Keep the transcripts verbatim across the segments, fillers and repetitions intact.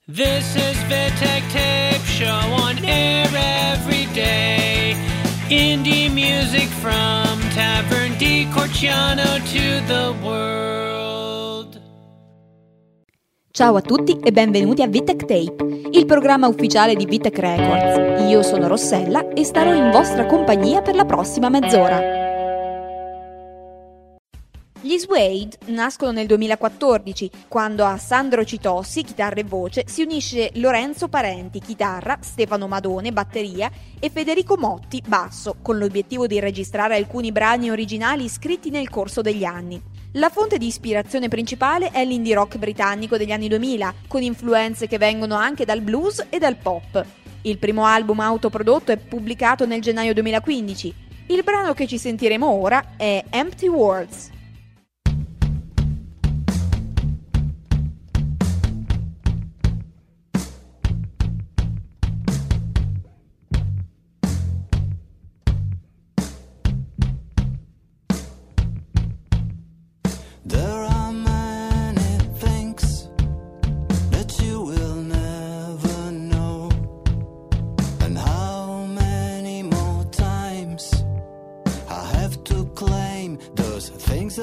This is Vitek Tape Show on air every day. Indie music from Tavern di Corciano to the world. Ciao a tutti e benvenuti a Vitek Tape, il programma ufficiale di Vitek Records. Io sono Rossella e starò in vostra compagnia per la prossima mezz'ora. Gli Suede nascono nel duemilaquattordici, quando a Sandro Citossi, chitarra e voce, si unisce Lorenzo Parenti, chitarra, Stefano Madone, batteria e Federico Motti, basso, con l'obiettivo di registrare alcuni brani originali scritti nel corso degli anni. La fonte di ispirazione principale è l'indie rock britannico degli anni duemila, con influenze che vengono anche dal blues e dal pop. Il primo album autoprodotto è pubblicato nel gennaio duemilaquindici. Il brano che ci sentiremo ora è Empty Words. Things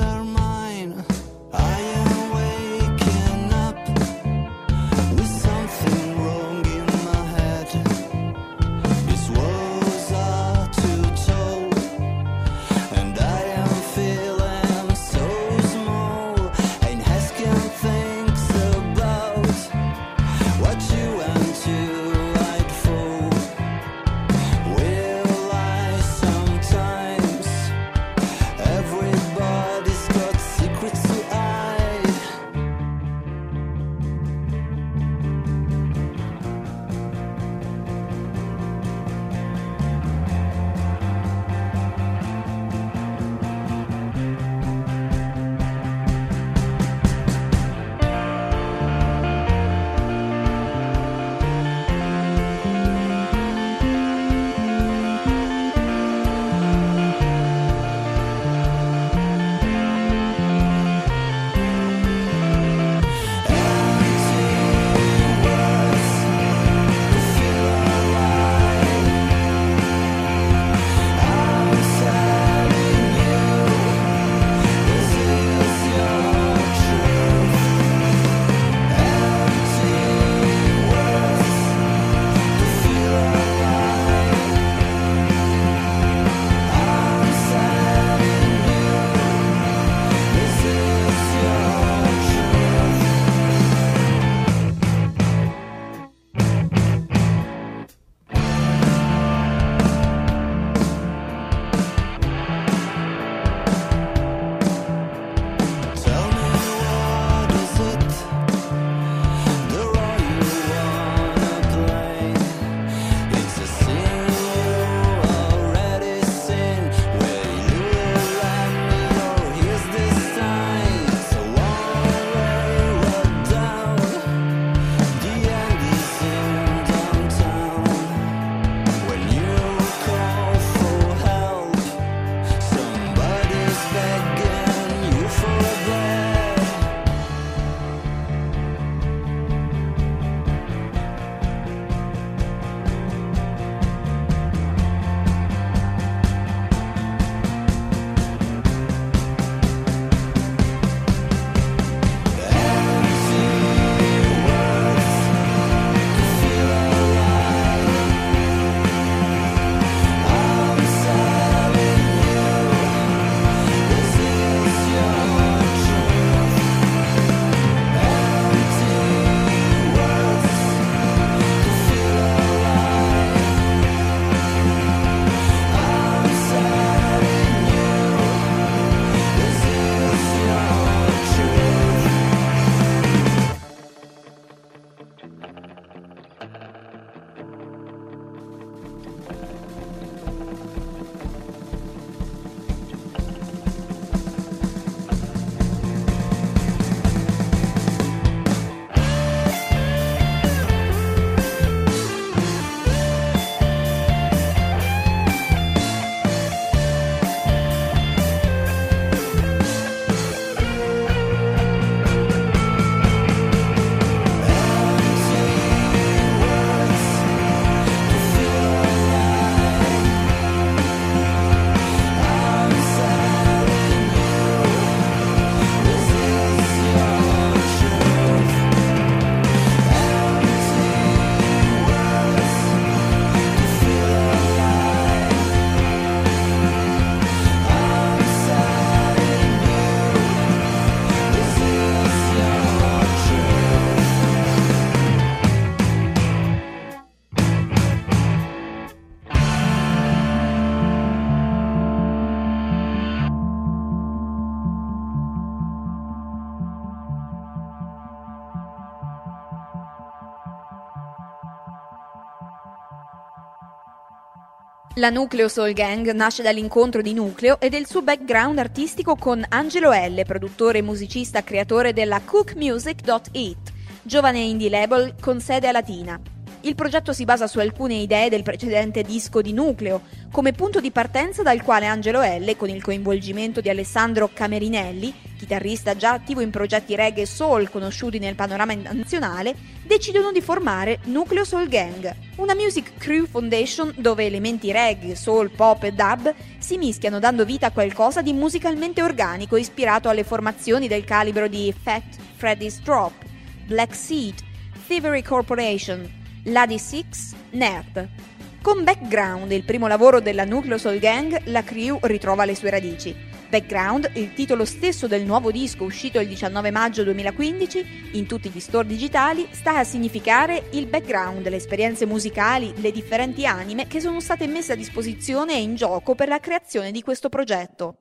La Nucleo Soul Gang nasce dall'incontro di Nucleo e del suo background artistico con Angelo L., produttore e musicista creatore della cook music dot it, giovane indie label con sede a Latina. Il progetto si basa su alcune idee del precedente disco di Nucleo, come punto di partenza dal quale Angelo L., con il coinvolgimento di Alessandro Camerinelli, chitarrista già attivo in progetti reggae e soul conosciuti nel panorama nazionale, decidono di formare Nucleo Soul Gang, una music crew foundation dove elementi reggae, soul, pop e dub si mischiano dando vita a qualcosa di musicalmente organico ispirato alle formazioni del calibro di Fat Freddy's Drop, Black Seed, Thievery Corporation, Lady Six, Nerd. Con Background, il primo lavoro della Nucleo Soul Gang, la crew ritrova le sue radici. Background, il titolo stesso del nuovo disco uscito il diciannove maggio duemilaquindici in tutti gli store digitali, sta a significare il background, le esperienze musicali, le differenti anime che sono state messe a disposizione e in gioco per la creazione di questo progetto.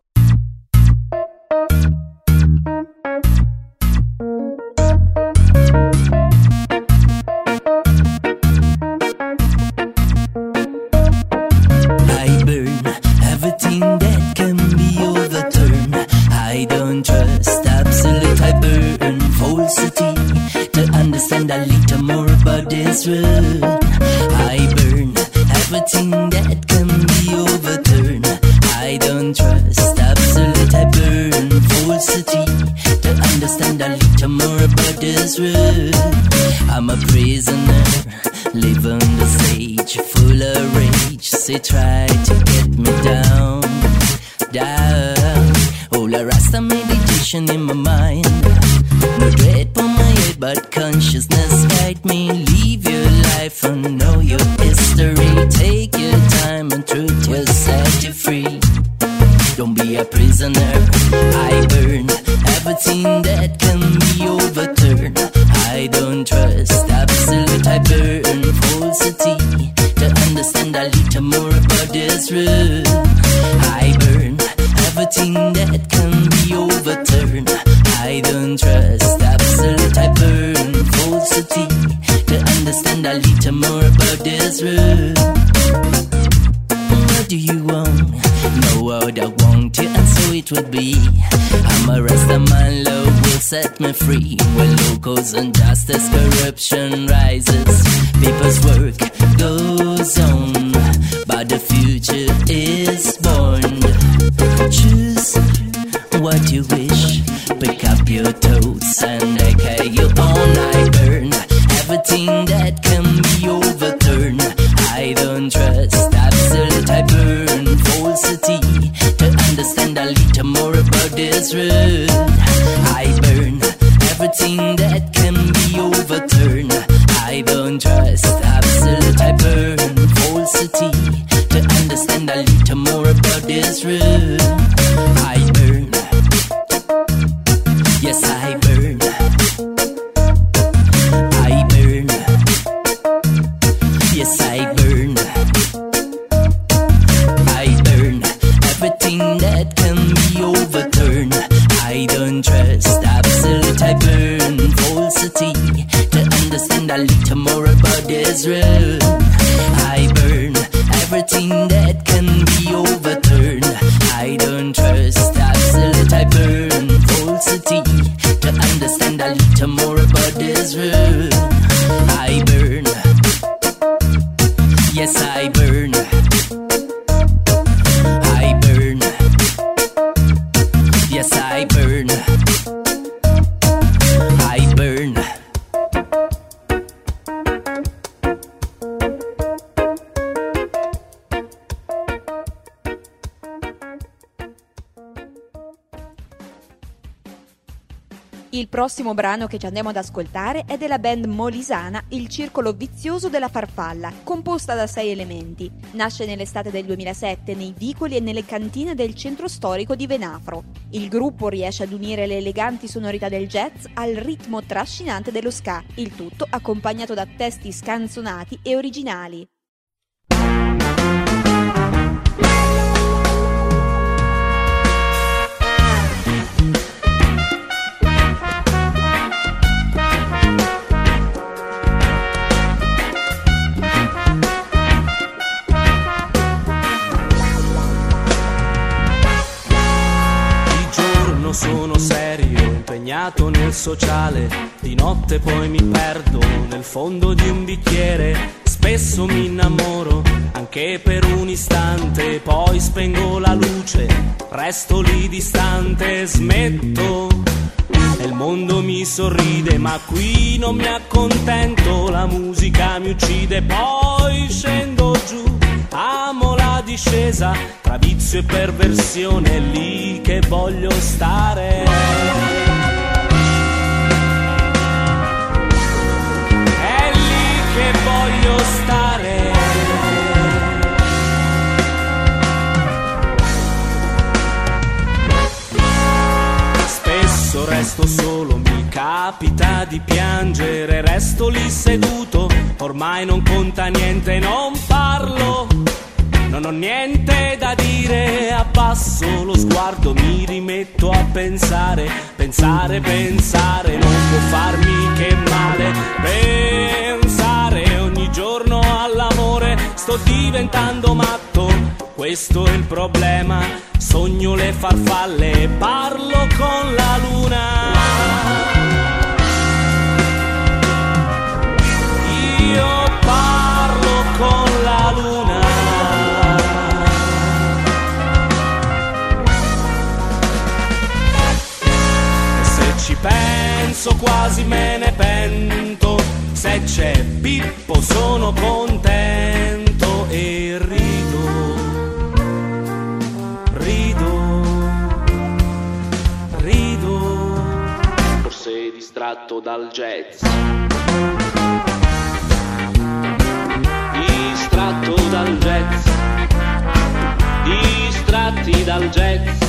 A little more about this world. I burn everything that can be overturned. I don't trust absolute. I burn falsity to understand a little more about this world. I'm a prisoner, live on the stage, full of rage. They try to get me down, down. All a Rasta meditation in my mind. No dread for my head, but consciousness guide me. Live your life and know your history. Take your time and truth will set you free. Don't be a prisoner. I burn everything that can be overturned. I don't trust absolute. I burn falsity to understand a little more about this world. I burn everything that can be overturned. I don't trust absolute. I burn falsity to understand a little more about this world. What do you want? No what I want you, and so it would be. I'm a Rasta man, love will set me free. When locals and justice, corruption rises, people's work goes on, but the future is born. Choose what you wish. Pick up your toes and carry your own. I burn everything that can be overturned. I don't trust absolute. I burn falsity to understand a little more about this world. I burn everything that can be overturned. I don't trust absolute. I burn falsity to understand a little more about this world. I burn. Yes, I burn. I burn. Yes, I burn. I burn everything that can be overturned. I don't trust absolute. I burn falsity to understand a little more about this world. I burn everything that can be overturned. I don't trust absolute. I burn falsity to understand a little more about this world. I burn. Yes, I burn. I burn. Yes, I burn. I burn. Il prossimo brano che ci andiamo ad ascoltare è della band molisana Il Circolo Vizioso della Farfalla, composta da sei elementi. Nasce nell'estate del duemilasette nei vicoli e nelle cantine del centro storico di Venafro. Il gruppo riesce ad unire le eleganti sonorità del jazz al ritmo trascinante dello ska, il tutto accompagnato da testi scanzonati e originali. fissato nel sociale, di notte poi mi perdo nel fondo di un bicchiere. Spesso mi innamoro anche per un istante, poi spengo la luce, resto lì distante, smetto e il mondo mi sorride, ma qui non mi accontento, la musica mi uccide, poi scendo giù, amo la discesa, tra vizio e perversione, è lì che voglio stare. È lì che voglio stare. Spesso resto solo, mi capita di piangere, resto lì seduto, ormai non conta niente, non parlo, non ho niente da dire, abbasso lo sguardo, mi rimetto a pensare, pensare, pensare, non può farmi che male, pensare ogni giorno all'amore, sto diventando matto, questo è il problema, sogno le farfalle, parlo con la luna. Io parlo con la luna. E se ci penso quasi me ne pento, se c'è Pippo sono contento e rido, rido, rido, forse distratto dal jazz. Distratto dal jazz, distratti dal jazz.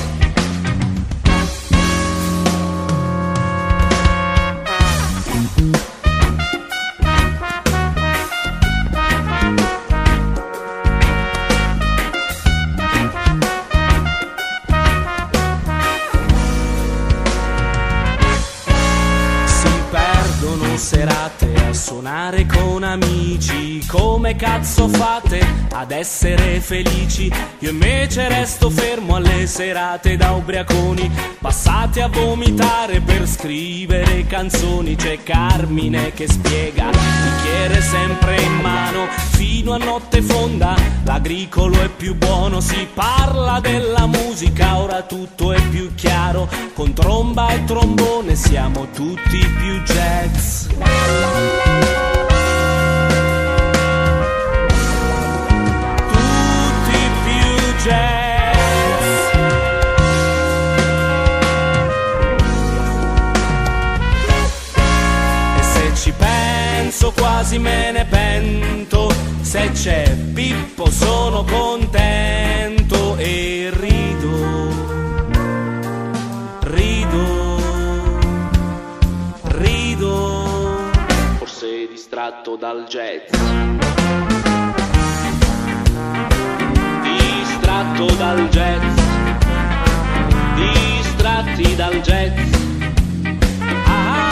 Serate a suonare con amici, come cazzo fate ad essere felici? Io invece resto fermo alle serate da ubriaconi, passate a vomitare per scrivere canzoni. C'è Carmine che spiega, bicchiere sempre in mano, fino a notte fonda, l'agricolo è più buono, si parla della musica, ora tutto è più chiaro, con tromba e trombone siamo tutti più jazz. Tutti più jazz. E se ci penso quasi me ne pento, se c'è Pippo sono contento e rido, rido, rido, forse distratto dal jazz. Distratto dal jazz, distratti dal jazz. Ah.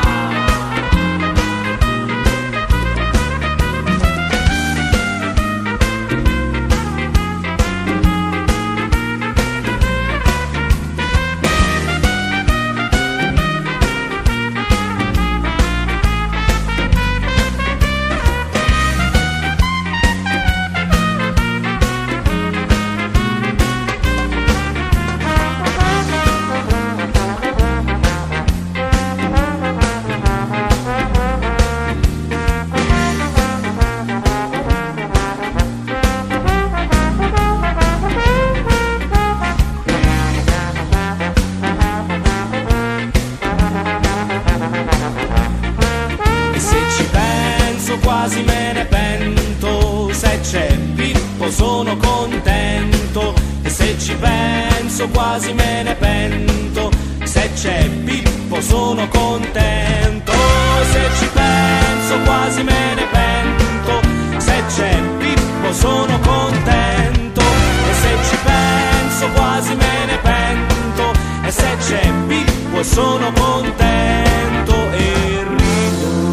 Quasi me ne pento, se c'è Pippo sono contento, e se ci penso quasi me ne pento, se c'è Pippo sono contento, se ci penso quasi me ne pento, se c'è Pippo sono contento, e se ci penso quasi me ne pento, e se c'è Pippo sono contento e rido.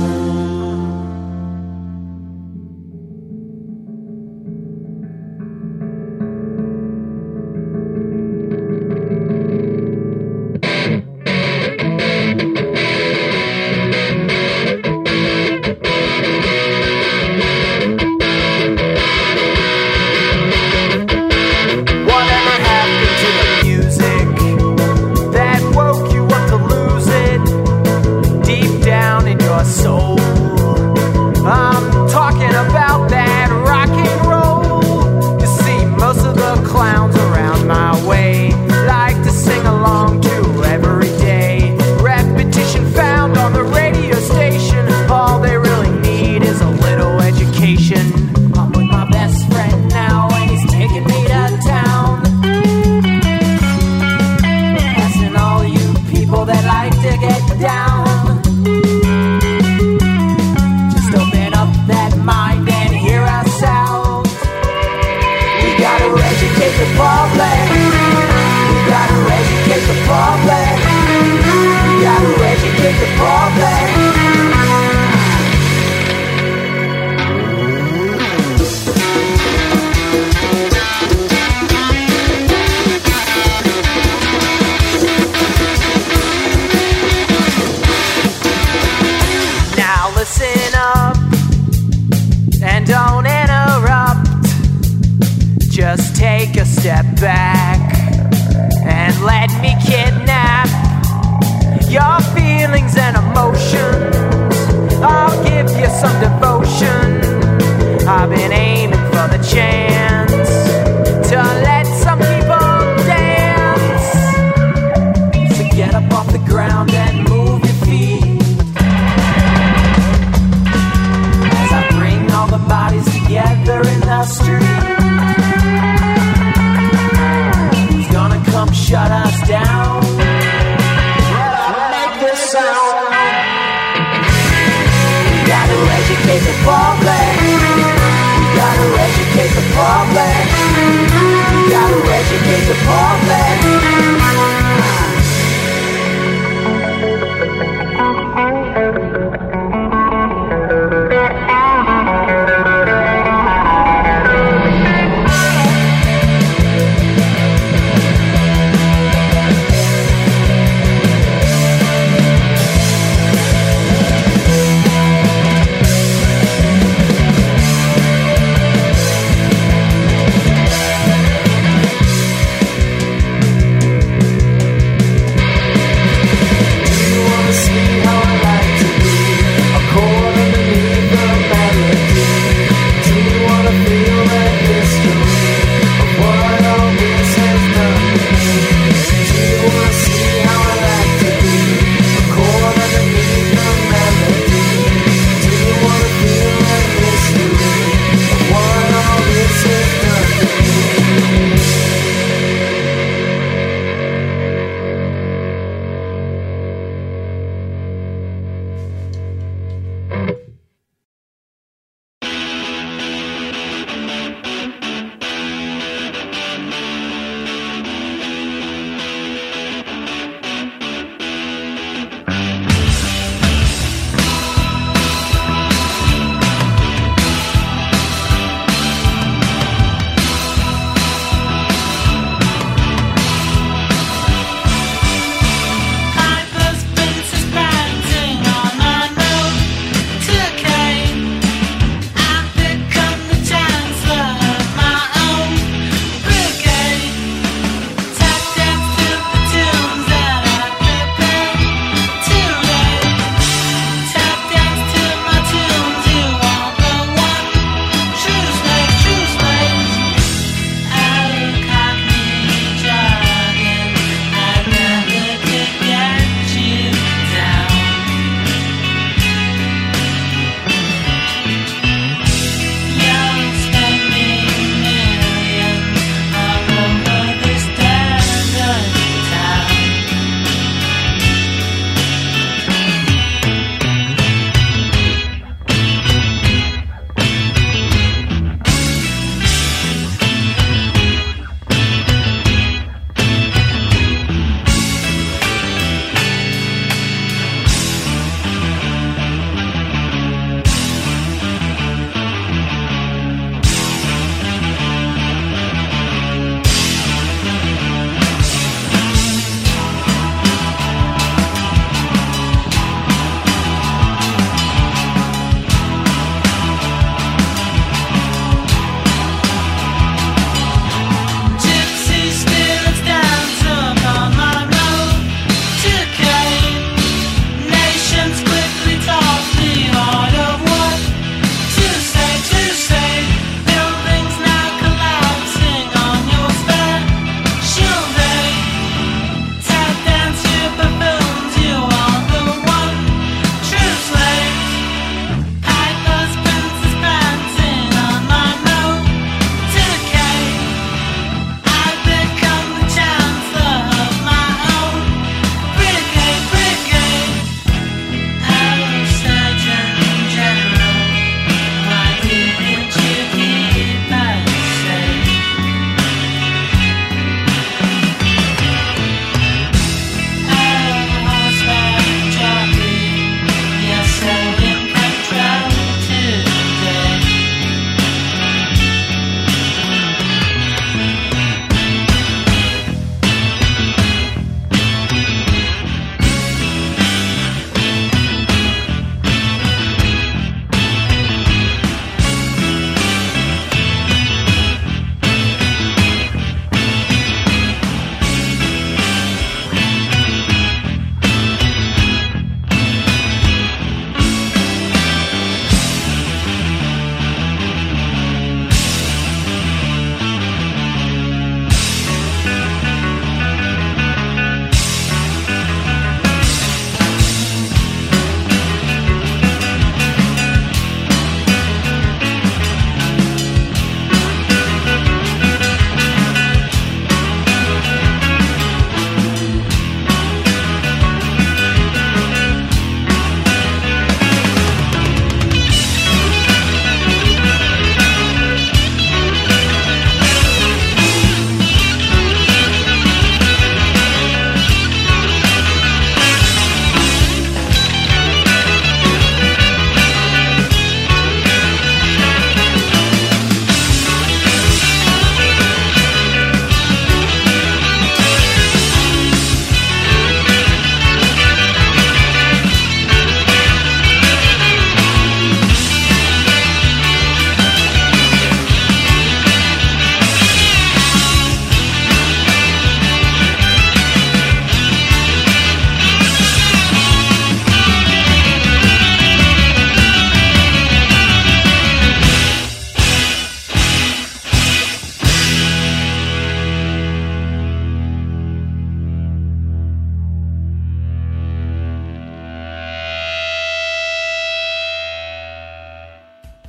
open up and don't interrupt. Just take a step back and let me kidnap your feelings and emotions. I'll give you some devotion. I've been aiming for the chance to let some people dance. So get up off the ground and move your feet as I bring all the bodies together in the street. Who's gonna come shut us down? Well, make this sound. We got to educate.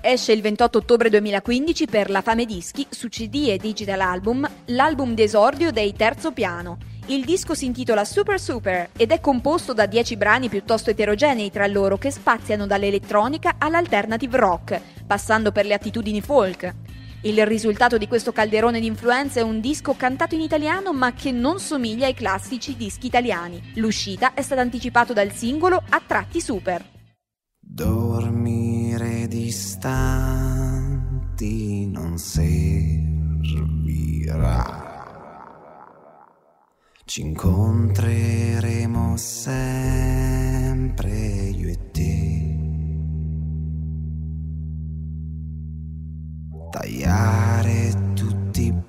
Esce il ventotto ottobre duemilaquindici per la Fame Dischi su C D e digital album, l'album d'esordio dei Terzo Piano. Il disco si intitola Super Super ed è composto da dieci brani piuttosto eterogenei tra loro che spaziano dall'elettronica all'alternative rock, passando per le attitudini folk. Il risultato di questo calderone di influenze è un disco cantato in italiano ma che non somiglia ai classici dischi italiani. L'uscita è stata anticipata dal singolo A Tratti Super. Dormire distanti non servirà. Ci incontreremo sempre io e te. Tagliare tutti i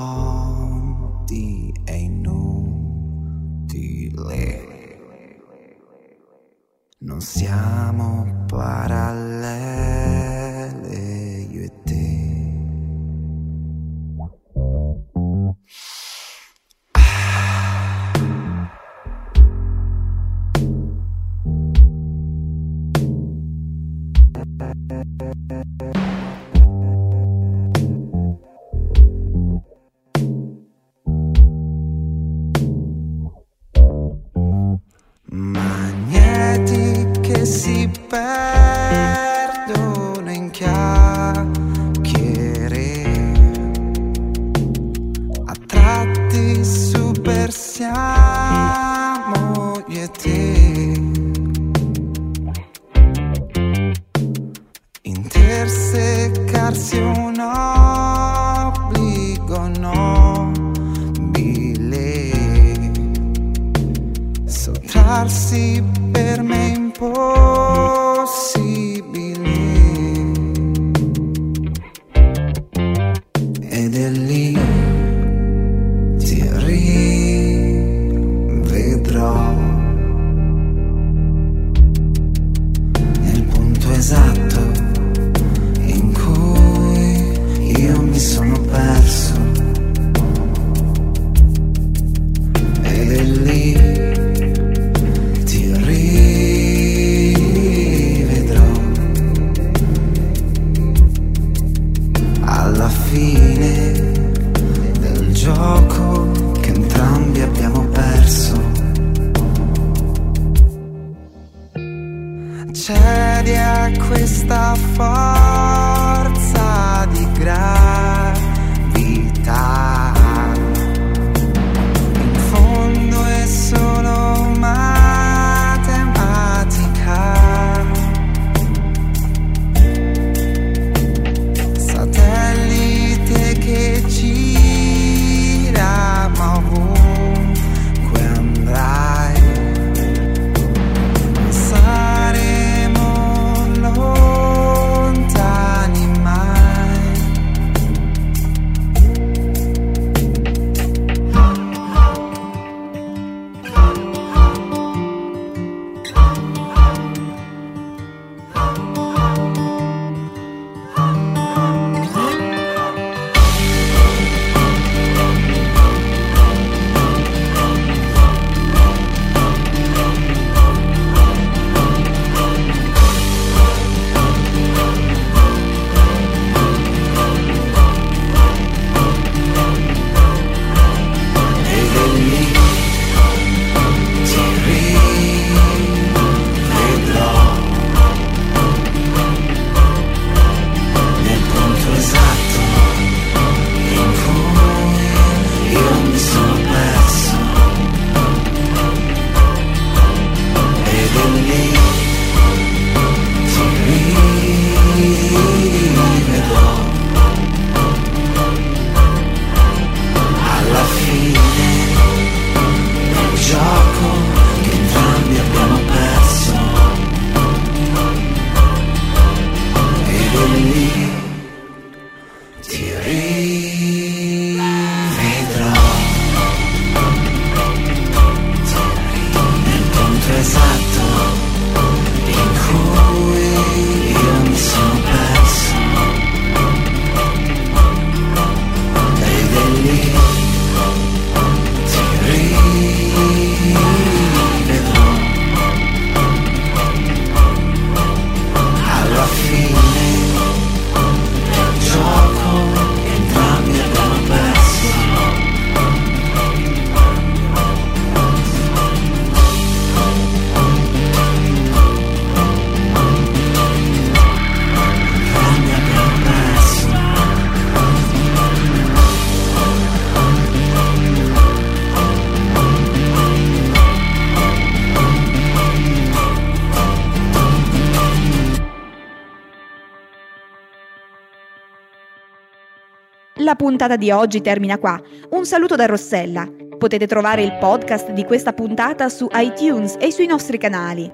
ponti è inutile. Non siamo parallele io e te. Si perdono in chiacchiere, a tratti super siamo io e te. Intersecarsi un obbligo nobile, sottrarsi per me impossibile, ed è lì ti rivedrò nel punto esatto in cui io mi sono perso, ed è lì alla fine del gioco che entrambi abbiamo perso. Cedi a questa forza di gravità, in fondo è solo matematica. Che gira ma ovunque andrai saremo lontani La puntata di oggi termina qua. Un saluto da Rossella. Potete trovare il podcast di questa puntata su iTunes e sui nostri canali.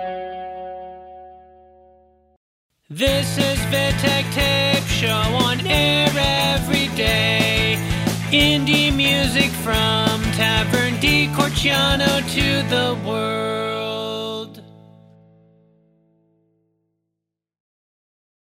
This is Vittek Tape Show on air every day. Indie music from Tavern di Corciano to the world.